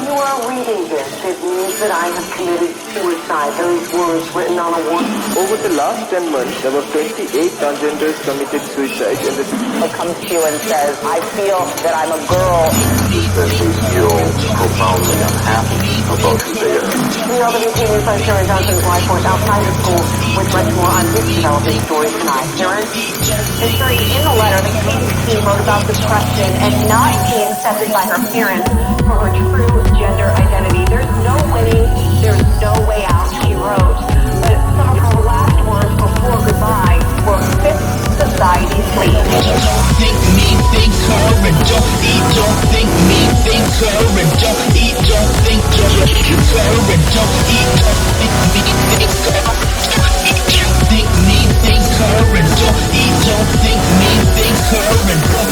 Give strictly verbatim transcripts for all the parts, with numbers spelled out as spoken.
you are reading this, it means that I have committed suicide. Those words written on a wall. Over the last ten months, there were twenty-eight transgenders committed suicide in the... Comes to you and says, I feel that I'm a girl. That they feel profoundly unhappy about who they are. We know that he's being by Sharon Johnson's life force outside of school with much more on his developing story tonight. Sharon? History in the letter, the community team wrote about depression and not being accepted by her parents for her true gender identity. There's no winning, there's no way out, she wrote. But some of her last words before goodbye were fifth society sleep. Don't think me, think her, and don't eat. Don't think me, think her, and don't eat. Don't think her, and don't eat. Don't think me, think her. Don't think me, think her, and don't eat. Don't think me, think her, and don't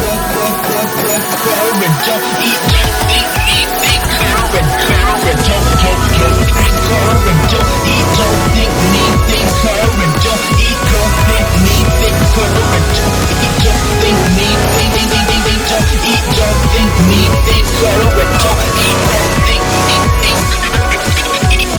her, and don't eat. Don't think me, think her, and her, and don't don't don't think her, and don't eat. Don't think me, think her, and don't eat. Don't think me, think her, and don't eat. Don't think me, think think think think don't eat. Don't think me, think her, and don't eat. Don't think me, think her, and don't eat.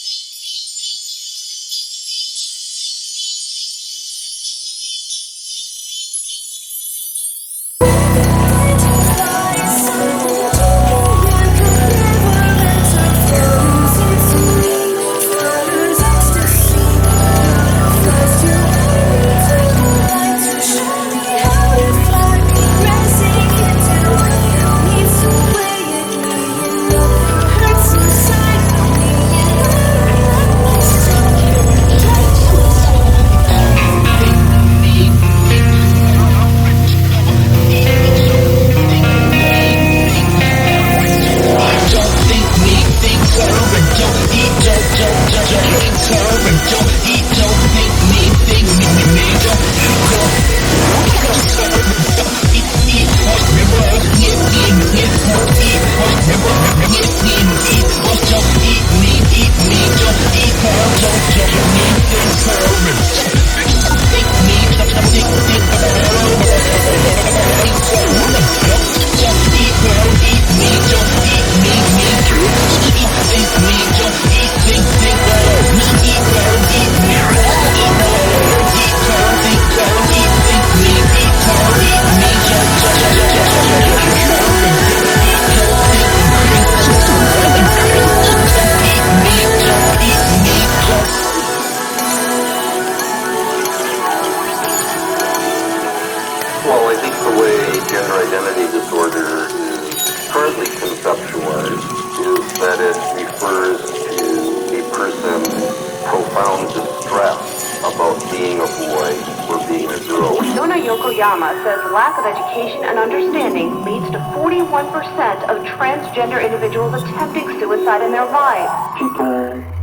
Well, I think the way gender identity disorder is currently conceptualized is that it refers to a person's profound distress about being a boy or being a girl. Yona Yokoyama says lack of education and understanding leads to forty-one percent of transgender individuals attempting suicide in their lives. People